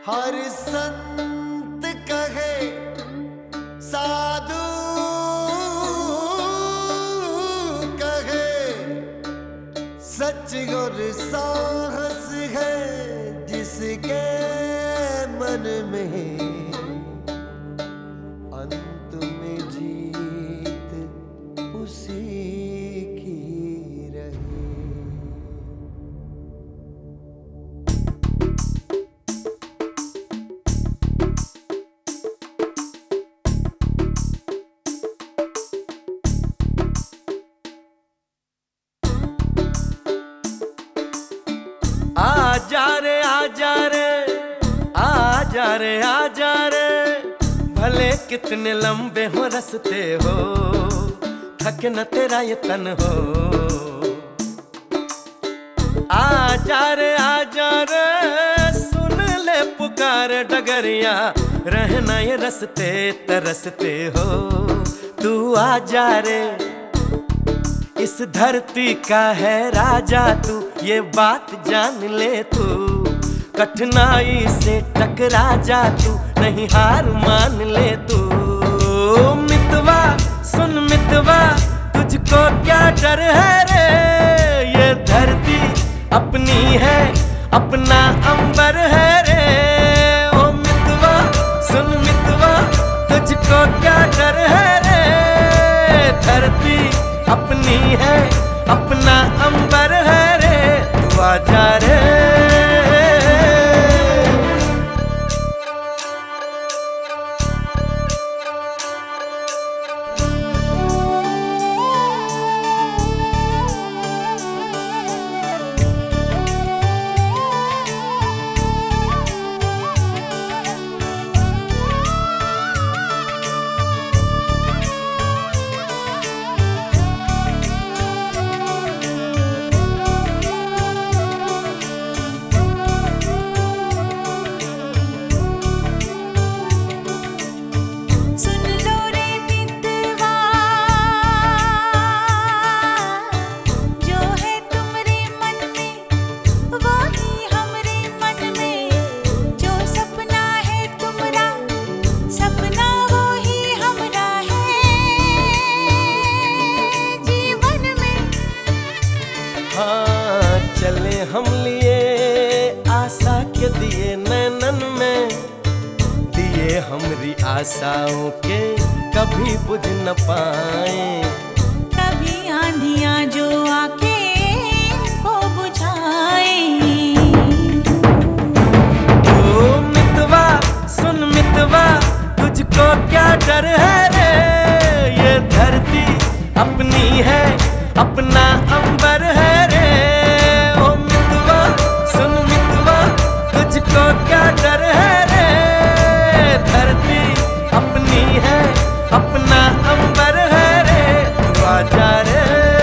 हर संत कहे साधु कहे सच और साहस है जिसके मन में अंत में जीत उसी की रही। आजा रे आजा रे आजा रे आजा रे, भले कितने लंबे हो रस्ते हो, थके न तेरा ये तन हो। आजा रे सुन ले पुकार डगरिया, रहना ये रस्ते तरसते हो। तू आजा रे, इस धरती का है राजा तू, ये बात जान ले तू। कठिनाई से टकरा जा तू, नहीं हार मान ले तू। मितवा सुन मितवा, तुझको क्या डर है रे, ये धरती अपनी है, अपना अंबर है रे। ओ मितवा सुन मितवा, तुझको क्या डर है रे, धरती अपनी है, अपना अंबर है रे। तू आजा रे। चले हम लिए आशा के दिए नैनन में, दिए हमरी आशाओं के कभी बुझ न पाए। कभी आंधियां जो आके को बुझाए। ओ मितवा सुन मितवा, तुझको क्या डर है रे, ये धरती अपनी है, अपना अंबर है रे। तुझको क्या डर है रे, धरती अपनी है, अपना अंबर है रे। तू आजा रे।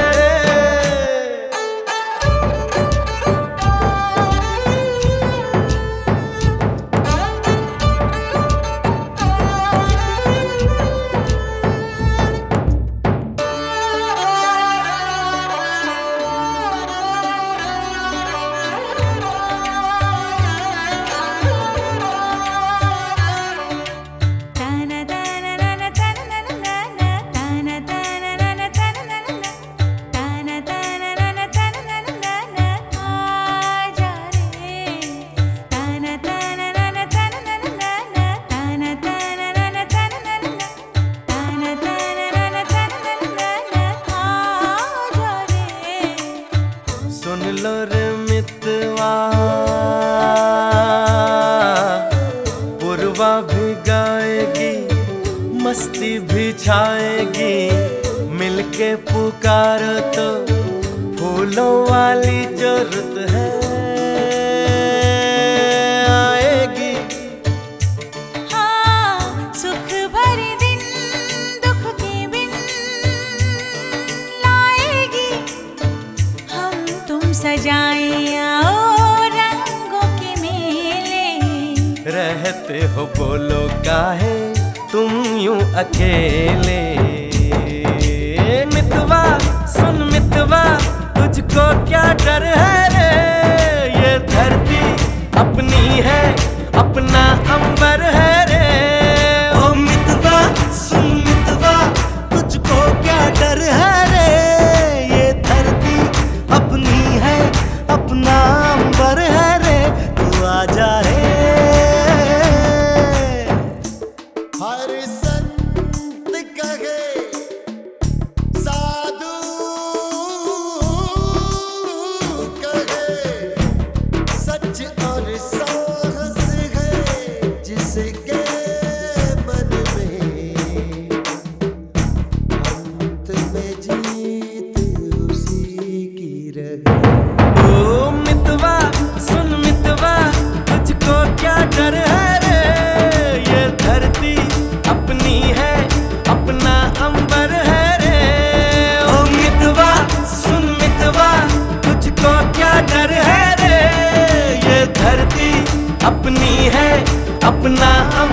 सुन लो रे मितवा, पुरवा भी गाएगी, मस्ती भी छाएगी, मिलके पुकारो तो फूलों वाली जरूरत है आएगी। हाँ सुख भरे दिन दुख के बिन लाएगी, हम तुम सजाए आओ रंगों के मेले। रहते हो बोलो काहे तुम यूं अकेले। मितवा सुन मितवा, तुझको क्या डर है रे, ये धरती अपनी है, अपनी अपना अंबर है रे। ओ मितवा सुन मितवा, तुझको क्या डर है रे, ये धरती अपनी है, अपना अंबर है रे, तू आजा रे। हर संत कहे साधु कहे, सच और साहस है जिसके मन में, अंत में जीत उसी की रहे। ओ मितवा सुन मितवा, तुझको क्या डर है रे, ये धरती अपनी है, अपना अंबर है रे। ओ मितवा सुन मितवा, तुझको क्या डर है रे, ये धरती अपनी है, अपना